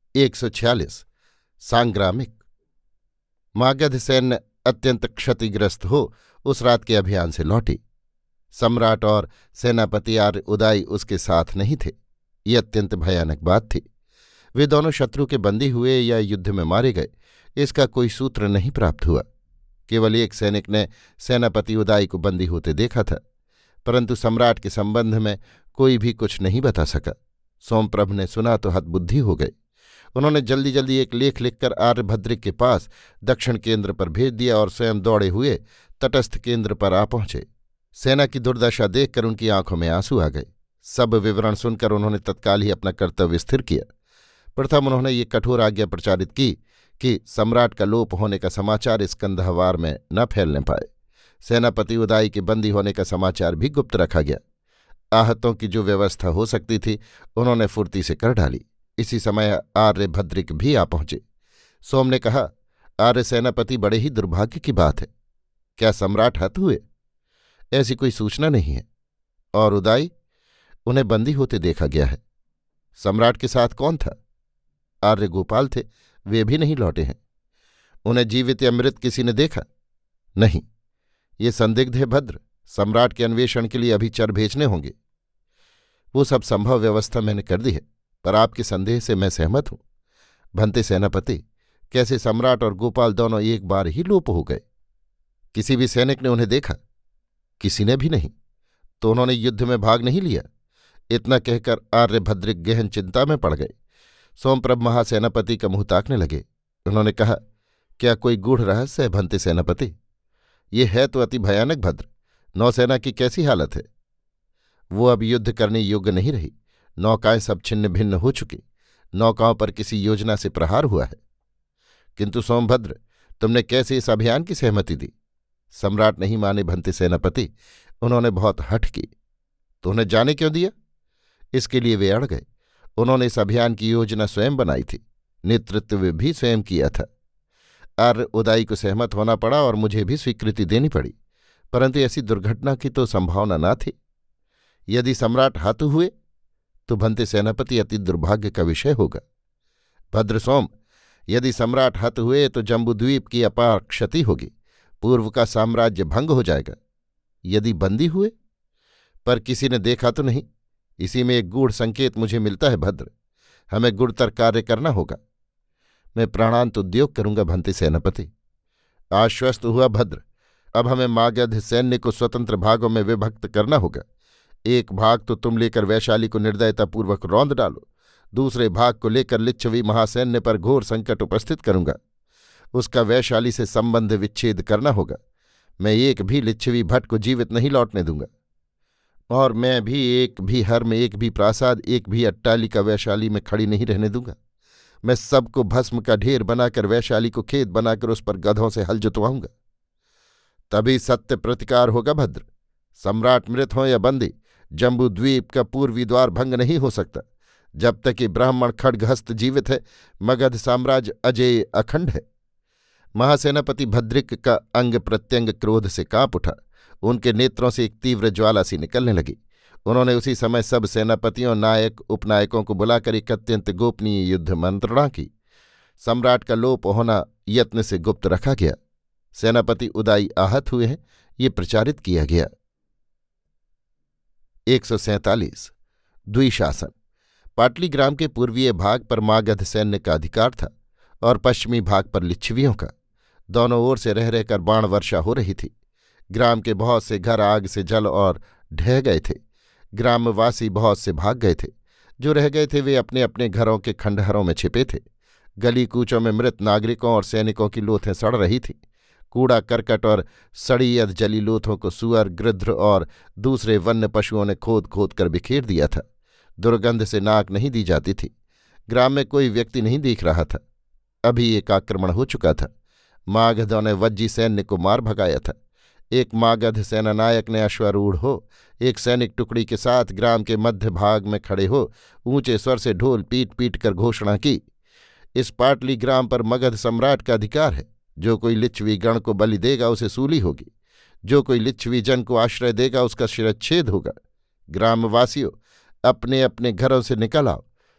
146 सांग्रामिक। मागध सैन्य अत्यंत क्षतिग्रस्त हो उस रात के अभियान से लौटी। सम्राट और सेनापति आर्य उदाई उसके साथ नहीं थे। ये अत्यंत भयानक बात थी। वे दोनों शत्रु के बंदी हुए या युद्ध में मारे गए, इसका कोई सूत्र नहीं प्राप्त हुआ। केवल एक सैनिक ने सेनापति उदाई को बंदी होते देखा था, परंतु सम्राट के संबंध में कोई भी कुछ नहीं बता सका। सोमप्रभ ने सुना तो हतबुद्धि हो गए। उन्होंने जल्दी जल्दी एक लेख लिखकर आर्यभद्रिक के पास दक्षिण केंद्र पर भेज दिया और स्वयं दौड़े हुए तटस्थ केंद्र पर आ पहुंचे। सेना की दुर्दशा देखकर उनकी आंखों में आंसू आ गए। सब विवरण सुनकर उन्होंने तत्काल ही अपना कर्तव्य स्थिर किया। प्रथम उन्होंने ये कठोर आज्ञा प्रचारित की कि सम्राट का लोप होने का समाचार इस कंदहवार में न फैलने पाए। सेनापति उदाई के बंदी होने का समाचार भी गुप्त रखा गया। आहतों की जो व्यवस्था हो सकती थी उन्होंने फुर्ती से कर डाली। इसी समय आर्यभद्रिक भी आ पहुंचे। सोम ने कहा, आर्य सेनापति, बड़े ही दुर्भाग्य की बात है। क्या सम्राट हत हुए? ऐसी कोई सूचना नहीं है। और उदाई? उन्हें बंदी होते देखा गया है। सम्राट के साथ कौन था? आर्य गोपाल थे, वे भी नहीं लौटे हैं। उन्हें जीवित या मृत किसी ने देखा? नहीं। ये संदिग्ध है भद्र। सम्राट के अन्वेषण के लिए अभी चर भेजने होंगे। वो सब संभव व्यवस्था मैंने कर दी है, पर आपके संदेह से मैं सहमत हूं। भंते सेनापति, कैसे सम्राट और गोपाल दोनों एक बार ही लोप हो गए? किसी भी सैनिक ने उन्हें देखा? किसी ने भी नहीं। तो उन्होंने युद्ध में भाग नहीं लिया? इतना कहकर आर्यभद्रिक गहन चिंता में पड़ गए। सोमप्रभ महासेनापति का मुंह ताकने लगे। उन्होंने कहा, क्या कोई गूढ़ रहस्य है भंते सेनापति? ये है तो अति भयानक भद्र। नौसेना की कैसी हालत है? वो अब युद्ध करने योग्य नहीं रही। नौकाएं सब छिन्न भिन्न हो चुकी। नौकाओं पर किसी योजना से प्रहार हुआ है। किंतु सोमभद्र, तुमने कैसे इस अभियान की सहमति दी? सम्राट नहीं माने भंते सेनापति। उन्होंने बहुत हठ की। तो उन्हें जाने क्यों दिया? इसके लिए वे अड़ गए। उन्होंने इस अभियान की योजना स्वयं बनाई थी, नेतृत्व भी स्वयं किया था। आर्य उदाई को सहमत होना पड़ा और मुझे भी स्वीकृति देनी पड़ी, परंतु ऐसी दुर्घटना की तो संभावना न थी। यदि सम्राट हत हुए तो भंते सेनापति अति दुर्भाग्य का विषय होगा। भद्र सोम, यदि सम्राट हत हुए तो जम्बूद्वीप की अपार क्षति होगी। पूर्व का साम्राज्य भंग हो जाएगा। यदि बंदी हुए? पर किसी ने देखा तो नहीं। इसी में एक गूढ़ संकेत मुझे मिलता है भद्र। हमें गुरुतर कार्य करना होगा। मैं प्राणांत उद्योग करूंगा भंते सेनापति। आश्वस्त हुआ भद्र। अब हमें मागध सैन्य को स्वतंत्र भागों में विभक्त करना होगा। एक भाग तो तुम लेकर वैशाली को निर्दयतापूर्वक रौंद डालो। दूसरे भाग को लेकर लिच्छवी महासैन्य पर घोर संकट उपस्थित करूंगा। उसका वैशाली से संबंध विच्छेद करना होगा। मैं एक भी लिच्छवी भट्ट को जीवित नहीं लौटने दूंगा। और मैं भी एक भी हर्म, एक भी प्रासाद, एक भी अट्टालिका वैशाली में खड़ी नहीं रहने दूंगा। मैं सबको भस्म का ढेर बनाकर वैशाली को खेत बनाकर उस पर गधों से हल जुतवाऊंगा। तभी सत्य प्रतिकार होगा भद्र। सम्राट मृत हो या बंदी, जम्बूद्वीप का पूर्वी द्वार भंग नहीं हो सकता। जब तक ये ब्राह्मण खड्गहस्त जीवित है, मगध साम्राज्य अजेय अखंड है। महासेनापति भद्रिक का अंग प्रत्यंग क्रोध से कांप उठा। उनके नेत्रों से एक तीव्र ज्वाला सी निकलने लगी। उन्होंने उसी समय सब सेनापतियों, नायक, उपनायकों को बुलाकर एक अत्यंत गोपनीय युद्ध मंत्रणा की। सम्राट का लोप होना यत्न से गुप्त रखा गया। सेनापति उदाई आहत हुए हैं, ये प्रचारित किया गया। 147 द्विशासन। पाटलीग्राम के पूर्वीय भाग पर मागध सैन्य का अधिकार था और पश्चिमी भाग पर लिच्छवियों का। दोनों ओर से रह रहकर बाण वर्षा हो रही थी। ग्राम के बहुत से घर आग से जल और ढह गए थे। ग्रामवासी बहुत से भाग गए थे। जो रह गए थे वे अपने अपने घरों के खंडहरों में छिपे थे। गली कूचों में मृत नागरिकों और सैनिकों की लोथें सड़ रही थीं। कूड़ा करकट और सड़ी अधजली लोथों को सुअर, गृध्र और दूसरे वन्य पशुओं ने खोद खोद कर बिखेर दिया था। दुर्गंध से नाक नहीं दी जाती थी। ग्राम में कोई व्यक्ति नहीं दिख रहा था। अभी एक आक्रमण हो चुका था। मागधों ने वज्जी सैन्य को मार भगाया था। एक मागध सेनानायक ने अश्वारूढ़ हो एक सैनिक टुकड़ी के साथ ग्राम के मध्य भाग में खड़े हो ऊंचे स्वर से ढोल पीट पीट कर घोषणा की, इस पाटली ग्राम पर मगध सम्राट का अधिकार है। जो कोई लिच्छवी गण को बलि देगा उसे सूली होगी। जो कोई लिच्छवी जन को आश्रय देगा उसका शिरच्छेद होगा। ग्रामवासियों, अपने अपने घरों से निकल आओ।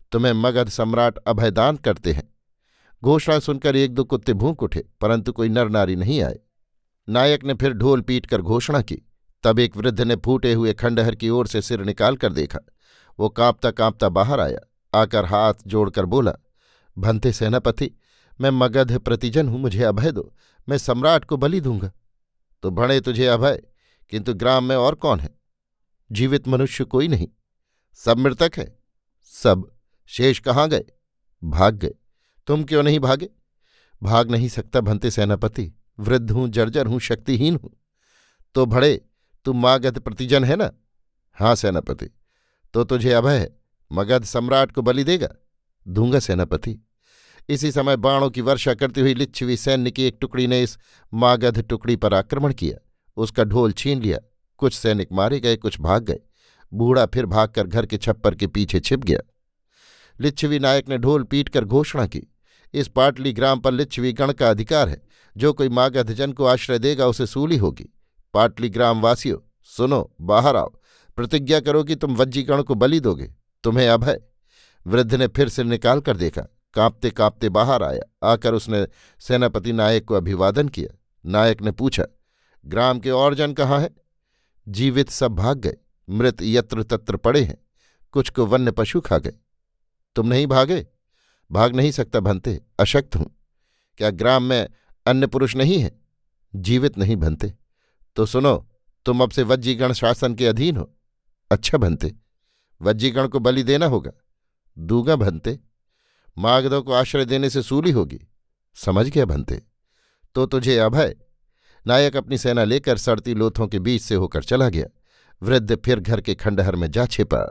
तुम्हें मगध सम्राट अभयदान करते हैं। घोषणा सुनकर एक दो कुत्ते भूंक उठे, परंतु कोई नर नारी नहीं आए। नायक ने फिर ढोल पीट कर घोषणा की। तब एक वृद्ध ने फूटे हुए खंडहर की ओर से सिर निकाल कर देखा। वो कांपता कांपता बाहर आया। आकर हाथ जोड़कर बोला, भंते सेनापति, मैं मगध प्रतिजन हूं, मुझे अभय दो, मैं सम्राट को बलि दूंगा। तो भणे तुझे अभय, किंतु ग्राम में और कौन है? जीवित मनुष्य कोई नहीं, सब मृतक है। सब? शेष कहाँ गए? भाग गए। तुम क्यों नहीं भागे? भाग नहीं सकता भंते सेनापति, वृद्ध हूं, जर्जर हूं, शक्तिहीन हूं। तो भड़े, तू मगध प्रतिजन है ना? हाँ सेनापति। तो तुझे अभय है, मगध सम्राट को बलि देगा? दूंगा सेनापति। इसी समय बाणों की वर्षा करती हुई लिच्छवी सैन्य की एक टुकड़ी ने इस मगध टुकड़ी पर आक्रमण किया। उसका ढोल छीन लिया। कुछ सैनिक मारे गए, कुछ भाग गए। बूढ़ा फिर भागकर घर के छप्पर के पीछे छिप गया। लिच्छवी नायक ने ढोल पीटकर घोषणा की, इस पाटली ग्राम पर लिच्छवी गण का अधिकार है। जो कोई मगध जन को आश्रय देगा उसे सूली होगी। पाटली ग्राम वासियों, सुनो, बाहर आओ, प्रतिज्ञा करो कि तुम वज्जीगण को बलि दोगे। तुम्हें अभय। वृद्ध ने फिर सिर निकाल कर देखा। कांपते कांपते बाहर आया। आकर उसने सेनापति नायक को अभिवादन किया। नायक ने पूछा, ग्राम के और जन कहाँ हैं? जीवित सब भाग गए, मृत यत्र तत्र पड़े हैं, कुछ को वन्य पशु खा गए। तुम नहीं भागे? भाग नहीं सकता भंते, अशक्त हूं। क्या ग्राम में अन्य पुरुष नहीं है? जीवित नहीं भंते। तो सुनो, तुम अब से वज्जीगण शासन के अधीन हो। अच्छा भंते। वज्जीगण को बलि देना होगा? दूंगा भंते। मागधों को आश्रय देने से सूली होगी। समझ गया भंते। तो तुझे अभय। नायक अपनी सेना लेकर सड़ती लोथों के बीच से होकर चला गया। वृद्ध फिर घर के खंडहर में जा छिपा।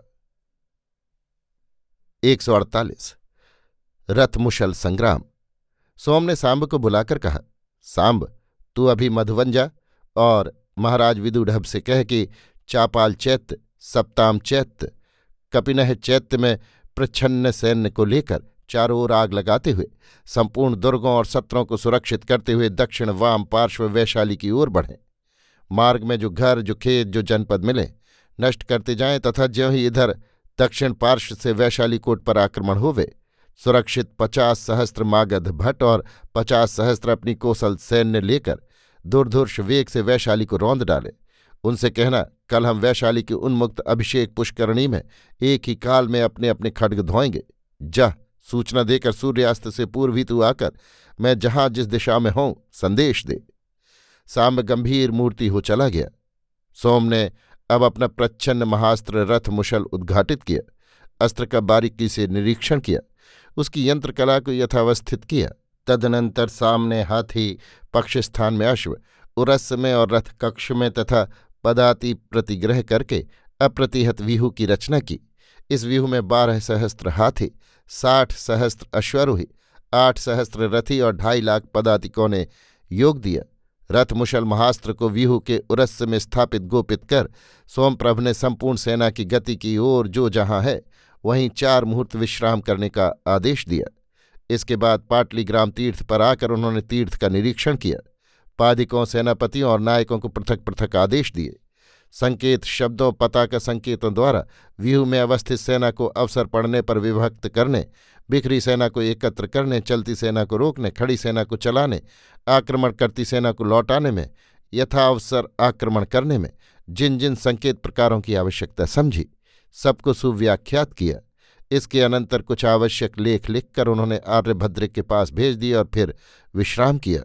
148 रथमुशल संग्राम। सोम ने सांब को बुलाकर कहा, सांब, तू अभी मधुवन जा और महाराज विदुढ़भ से कह कि चापाल चैत्य, सप्ताम चैत्य, कपिनह चैत्य में प्रच्छन्न सैन्य को लेकर चारों ओर आग लगाते हुए संपूर्ण दुर्गों और सत्रों को सुरक्षित करते हुए दक्षिण वाम पार्श्व वैशाली की ओर बढ़ें। मार्ग में जो घर, जो खेत, जो जनपद मिले नष्ट करते जाएं तथा ज्यों ही इधर दक्षिण पार्श्व से वैशाली कोट पर आक्रमण होवे, सुरक्षित 50 सहस्त्र मागध भट्ट और 50 सहस्त्र अपनी कौशल सैन्य लेकर दुर्धुर्ष वेग से वैशाली को रौंद डाले। उनसे कहना, कल हम वैशाली की उन्मुक्त अभिषेक पुष्करणी में एक ही काल में अपने अपने खड्ग धोएंगे। जा, सूचना देकर सूर्यास्त से पूर्व ही तू आकर मैं जहां जिस दिशा में हूं संदेश दे। सांब गंभीर मूर्ति हो चला गया। सोम ने अब अपना प्रच्छन्न महास्त्र रथ मुशल उद्घाटित किया। अस्त्र का बारीकी से निरीक्षण किया, उसकी यंत्रकला को यथावस्थित किया। तदनंतर सामने हाथी, पक्ष स्थान में अश्व, उरस्स में और रथ कक्ष में तथा पदाति प्रतिग्रह करके अप्रतिहत व्यूह की रचना की। इस व्यूह में 12 सहस्त्र हाथी, 60 सहस्त्र अश्वारोही, 8 सहस्त्र रथी और 2.5 लाख पदातिकों ने योग दिया। रथ मुशल महास्त्र को व्यूह के उरस्स में स्थापित गोपित कर सोमप्रभ ने संपूर्ण सेना की गति की ओर जो जहां है वहीं 4 मुहूर्त विश्राम करने का आदेश दिया। इसके बाद पाटली ग्राम तीर्थ पर आकर उन्होंने तीर्थ का निरीक्षण किया। पादिकों, सेनापतियों और नायकों को पृथक पृथक आदेश दिए। संकेत शब्दों, पताका संकेतों द्वारा व्यूह में अवस्थित सेना को अवसर पड़ने पर विभक्त करने, बिखरी सेना को एकत्र करने, चलती सेना को रोकने, खड़ी सेना को चलाने, आक्रमण करती सेना को लौटाने में, यथाअवसर आक्रमण करने में जिन जिन संकेत प्रकारों की आवश्यकता समझी सबको सुव्याख्यात किया। इसके अनंतर कुछ आवश्यक लेख लिखकर उन्होंने आर्यभद्र के पास भेज दिए और फिर विश्राम किया।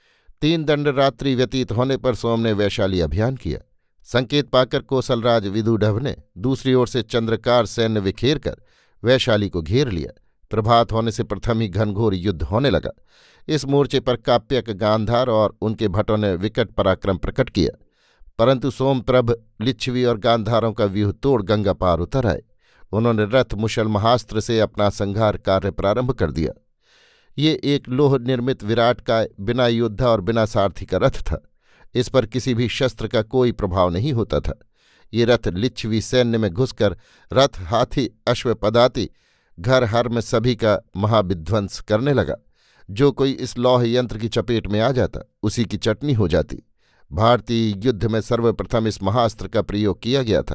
3 दंड रात्रि व्यतीत होने पर सोम ने वैशाली अभियान किया। संकेत पाकर कौशलराज विदुढ़भ ने दूसरी ओर से चंद्रकार सैन्य विखेर कर वैशाली को घेर लिया। प्रभात होने से प्रथम ही घनघोर युद्ध होने लगा। इस मोर्चे पर काप्यक, गांधार और उनके भटों ने विकट पराक्रम प्रकट किया, परंतु सोमप्रभ लिच्छवी और गांधारों का व्यूह तोड़ गंगा पार उतर आए। उन्होंने रथ मुशल महास्त्र से अपना संहार कार्य प्रारंभ कर दिया। ये एक लोह निर्मित विराट का बिना योद्धा और बिना सारथी का रथ था। इस पर किसी भी शस्त्र का कोई प्रभाव नहीं होता था। ये रथ लिच्छवी सैन्य में घुसकर रथ, हाथी, अश्व, पदाति, घर हर में सभी का महाविध्वंस करने लगा। जो कोई इस लौह यंत्र की चपेट में आ जाता उसी की चटनी हो जाती। भारतीय युद्ध में सर्वप्रथम इस महास्त्र का प्रयोग किया गया था।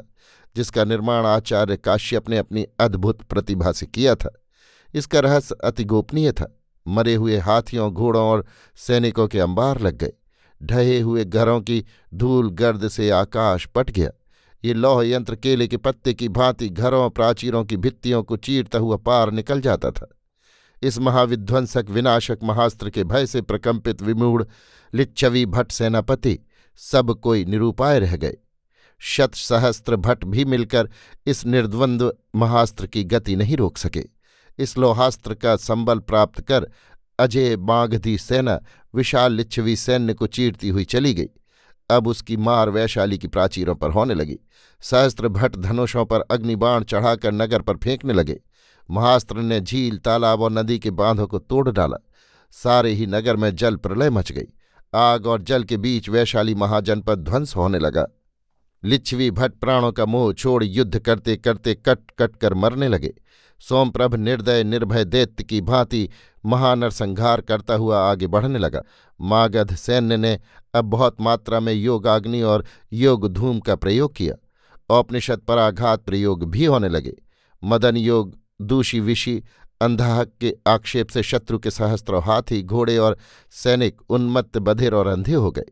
जिसका निर्माण आचार्य काश्यप ने अपनी अद्भुत प्रतिभा से किया था। इसका रहस्य अति गोपनीय था। मरे हुए हाथियों, घोड़ों और सैनिकों के अंबार लग गए। ढहे हुए घरों की धूल गर्द से आकाश पट गया। ये लौह यंत्र केले के पत्ते की भांति घरों प्राचीरों की भित्तियों को चीरता हुआ पार निकल जाता था। इस महाविध्वंसक विनाशक महास्त्र के भय से प्रकंपित विमूढ़ लिच्छवी भट्ट सेनापति सब कोई निरुपाय रह गए। शत सहस्त्र भट्ट भी मिलकर इस निर्द्वंद्व महास्त्र की गति नहीं रोक सके। इस लोहास्त्र का संबल प्राप्त कर अजय मागधी सेना विशाल लिच्छवी सैन्य को चीरती हुई चली गई। अब उसकी मार वैशाली की प्राचीरों पर होने लगी। सहस्त्र भट्ट धनुषों पर अग्निबाण चढ़ाकर नगर पर फेंकने लगे। महास्त्र ने झील, तालाब और नदी के बांधों को तोड़ डाला। सारे ही नगर में जल प्रलय मच गई। आग और जल के बीच वैशाली महाजनपद ध्वंस होने लगा। लिच्छवी भट्ट प्राणों का मोह छोड़ युद्ध करते करते कट कट कर मरने लगे। सोमप्रभ निर्दय निर्भय दैत्य की भांति महानरसंहार करता हुआ आगे बढ़ने लगा। मागध सैन्य ने अब बहुत मात्रा में योगाग्नि और योग धूम का प्रयोग किया। औपनिषद पराघात प्रयोग भी होने लगे। मदन योग, दूषी विषी, अंधाहक के आक्षेप से शत्रु के सहस्त्रों हाथी, घोड़े और सैनिक उन्मत्त, बधिर और अंधे हो गए।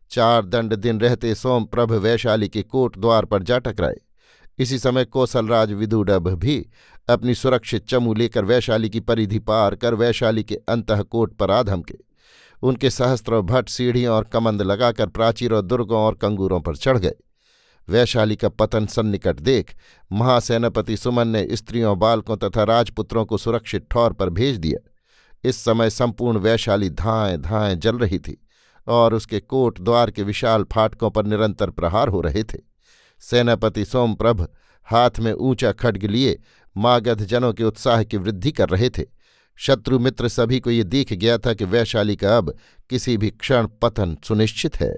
4 दंड दिन रहते सोमप्रभ वैशाली के कोट द्वार पर जा टकराए। इसी समय कौशलराज विदुडभ भी अपनी सुरक्षित चमू लेकर वैशाली की परिधि पार कर वैशाली के अंतःकोट पर आ धमके। उनके सहस्त्रों भट्ट सीढ़ियों और कमंद लगाकर प्राचीरों, दुर्गों और कंगूरों पर चढ़ गए। वैशाली का पतन सन्निकट देख महासेनापति सुमन ने स्त्रियों, बालकों तथा राजपुत्रों को सुरक्षित ठौर पर भेज दिया। इस समय संपूर्ण वैशाली धाएं धाएं जल रही थी और उसके कोट द्वार के विशाल फाटकों पर निरंतर प्रहार हो रहे थे। सेनापति सोमप्रभ हाथ में ऊंचा खड्ग लिए मागध जनों के उत्साह की वृद्धि कर रहे थे। शत्रु मित्र सभी को ये दिख गया था कि वैशाली का अब किसी भी क्षण पतन सुनिश्चित है।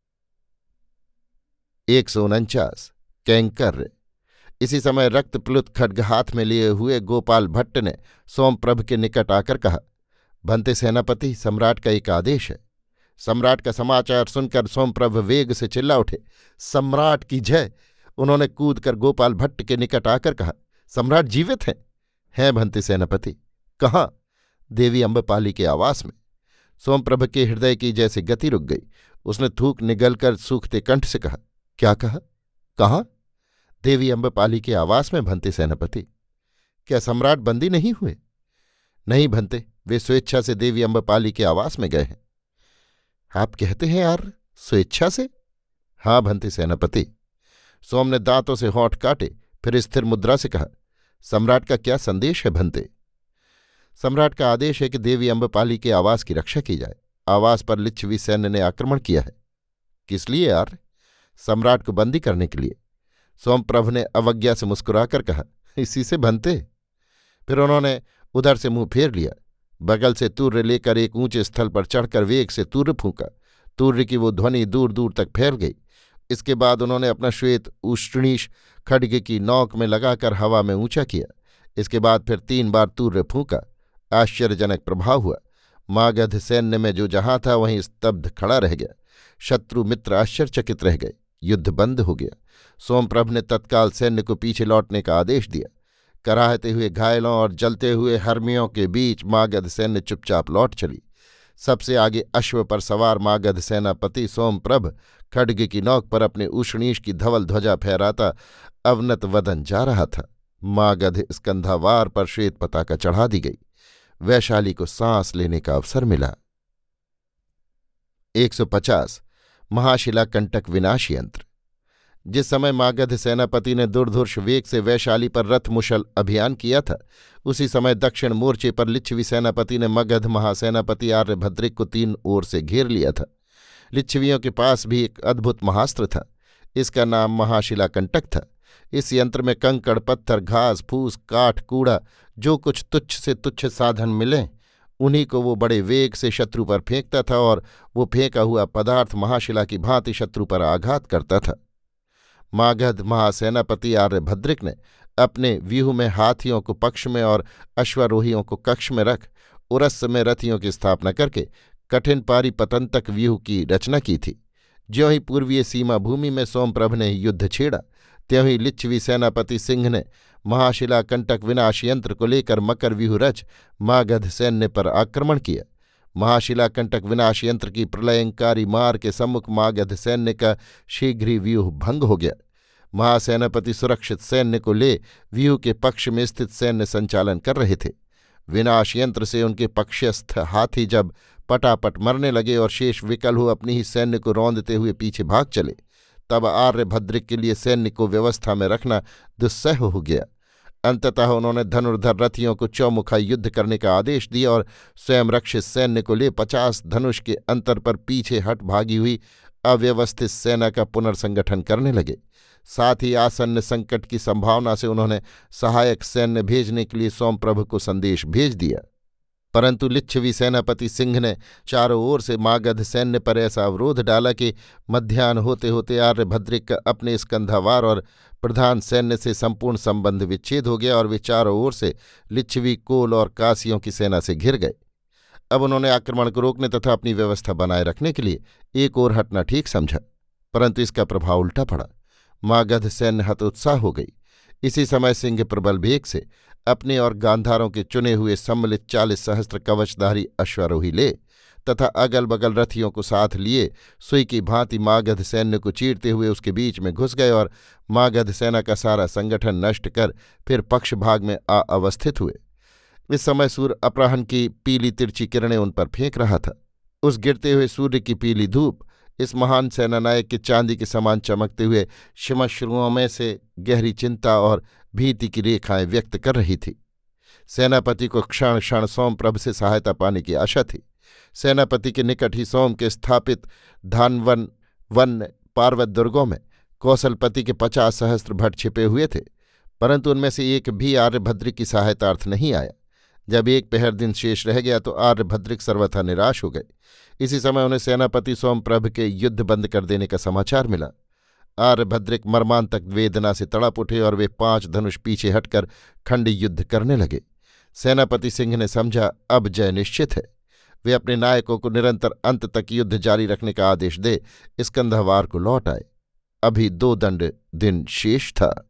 149 कैंकर्य। इसी समय रक्तप्लुत खड्ग हाथ में लिए हुए गोपाल भट्ट ने सोमप्रभ के निकट आकर कहा, भंते सेनापति, सम्राट का एक आदेश है। सम्राट का समाचार सुनकर सोमप्रभ वेग से चिल्ला उठे, सम्राट की जय। उन्होंने कूदकर गोपाल भट्ट के निकट आकर कहा, सम्राट जीवित हैं? हैं भंते सेनापति। कहाँ? देवी अम्बपाली के आवास में। सोमप्रभ के हृदय की जैसे गति रुक गई। उसने थूक निगलकर सूखते कंठ से कहा, क्या कहा? कहाँ? देवी अम्बपाली के आवास में भंते सेनापति। क्या सम्राट बंदी नहीं हुए? नहीं भंते, वे स्वेच्छा से देवी अम्बपाली के आवास में गए हैं। आप कहते हैं यार, स्वेच्छा से? हाँ भंते सेनापति। सोम ने दांतों से होंठ काटे, फिर स्थिर मुद्रा से कहा, सम्राट का क्या संदेश है भंते? सम्राट का आदेश है कि देवी अम्बपाली के आवास की रक्षा की जाए। आवास पर लिच्छवी सैन्य ने आक्रमण किया है। किस लिए यार? सम्राट को बंदी करने के लिए। सोमप्रभ ने अवज्ञा से मुस्कुराकर कहा, इसी से भंते। फिर उन्होंने उधर से मुंह फेर लिया। बगल से तूर्य लेकर एक ऊंचे स्थल पर चढ़कर वेग से तूर्य फूंका। तूर्य की वो ध्वनि दूर दूर तक फैल गई। इसके बाद उन्होंने अपना श्वेत उष्णीश खड्ग की नोक में लगाकर हवा में ऊंचा किया। इसके बाद फिर 3 बार तूर्य फूंका। आश्चर्यजनक प्रभाव हुआ। मागध सैन्य में जो जहां था वहीं स्तब्ध खड़ा रह गया। शत्रु मित्र आश्चर्यचकित रह गए। युद्ध बंद हो गया। सोमप्रभ ने तत्काल सैन्य को पीछे लौटने का आदेश दिया। कराहते हुए घायलों और जलते हुए हर्मियों के बीच मागध सैन्य चुपचाप लौट चली। सबसे आगे अश्व पर सवार मागध सेनापति सोमप्रभ खड्ग की नोक पर अपने उष्णीश की धवल ध्वजा फहराता अवनत वदन जा रहा था। मागध स्कंधावार पर श्वेत पताका चढ़ा दी गई। वैशाली को सांस लेने का अवसर मिला। 150 महाशिला कंटक विनाश यंत्र। जिस समय मागध सेनापति ने दुर्धुर्ष वेग से वैशाली पर रथ मुशल अभियान किया था, उसी समय दक्षिण मोर्चे पर लिच्छवी सेनापति ने मगध महासेनापति आर्यभद्रिक को 3 ओर से घेर लिया था। लिच्छवियों के पास भी एक अद्भुत महास्त्र था। इसका नाम महाशिला कंटक था। इस यंत्र में कंकड़, पत्थर, घास फूस, काठ, कूड़ा, जो कुछ तुच्छ से तुच्छ साधन मिले उन्हीं को वो बड़े वेग से शत्रु पर फेंकता था और वो फेंका हुआ पदार्थ महाशिला की भांति शत्रु पर आघात करता था। मागध महासेनापति आर्यभद्रिक ने अपने व्यूह में हाथियों को पक्ष में और अश्वारोहियों को कक्ष में रख उरस्स में रथियों की स्थापना करके कठिन पारिपतंतक व्यूह की रचना की थी। ज्यों ही पूर्वीय सीमा भूमि में सोमप्रभ ने युद्ध छेड़ा, त्यों ही लिच्छवी सेनापति सिंह ने महाशिला कंटक विनाश यंत्र को लेकर मकर व्यूह रच मागध सैन्य पर आक्रमण किया। महाशिला कंटक विनाश यंत्र की प्रलयंकारी मार के सम्मुख मागध सैन्य का शीघ्र ही व्यूह भंग हो गया। महासेनापति सुरक्षित सैन्य को ले व्यूह के पक्ष में स्थित सैन्य संचालन कर रहे थे। विनाश यंत्र से उनके पक्षस्थ हाथी जब पटापट मरने लगे और शेष विकल हो अपनी ही सैन्य को रौंदते हुए पीछे भाग चले, तब आर्यभद्रिक के लिए सैन्य को व्यवस्था में रखना दुस्सह हो गया। अंततः उन्होंने धनुर्धर रथियों को चौमुखा युद्ध करने का आदेश दिया और स्वयं रक्षित सैन्य को ले 50 धनुष के अंतर पर पीछे हट भागी हुई अव्यवस्थित सेना का पुनर्संगठन करने लगे। साथ ही आसन्न संकट की संभावना से उन्होंने सहायक सैन्य भेजने के लिए सोमप्रभु को संदेश भेज दिया। परंतु लिच्छवी सेनापति सिंह ने चारों ओर से मागध सैन्य पर ऐसा अवरोध डाला कि मध्याह्न होते होते आर्यभद्रिक का अपने स्कंधावार और प्रधान सैन्य से संपूर्ण संबंध विच्छेद हो गया और वे चारों ओर से लिच्छवी कोल और कासियों की सेना से घिर गए। अब उन्होंने आक्रमण को रोकने तथा अपनी व्यवस्था बनाए रखने के लिए एक ओर हटना ठीक समझा, परंतु इसका प्रभाव उल्टा पड़ा। मागध सैन्य हतोत्साह हो गई। इसी समय सिंह प्रबल वेग से अपने और गांधारों के चुने हुए सम्मिलित 40 सहस्त्र कवचधारी अश्वारोही ले तथा अगल बगल रथियों को साथ लिए सुई की भांति मागध सैन्य को चीरते हुए उसके बीच में घुस गए और मागध सेना का सारा संगठन नष्ट कर फिर पक्ष भाग में अवस्थित हुए। इस समय सूर्य अपराह्न की पीली तिरछी किरणें उन पर फेंक रहा था। उस गिरते हुए सूर्य की पीली धूप इस महान सेनानायक के चांदी के समान चमकते हुए श्मश्रुओं में से गहरी चिंता और भीति की रेखाएं व्यक्त कर रही थी। सेनापति को क्षण क्षण सोमप्रभ से सहायता पाने की आशा थी। सेनापति के निकट ही सोम के स्थापित धानवन वन पार्वत दुर्गों में कौशलपति के 50 सहस्त्र भट छिपे हुए थे, परंतु उनमें से एक भी आर्यभद्रिक की सहायतार्थ नहीं आया। जब एक पहर दिन शेष रह गया तो आर्यभद्रिक सर्वथा निराश हो गए। इसी समय उन्हें सेनापति सोमप्रभ के युद्ध बंद कर देने का समाचार मिला। आर्यभद्रिक मर्मांतक वेदना से तड़प उठे और वे 5 धनुष पीछे हटकर खंडी युद्ध करने लगे। सेनापति सिंह ने समझा अब जय निश्चित है। वे अपने नायकों को निरंतर अंत तक युद्ध जारी रखने का आदेश दे स्कंधावार को लौट आए। अभी 2 दंड दिन शेष था।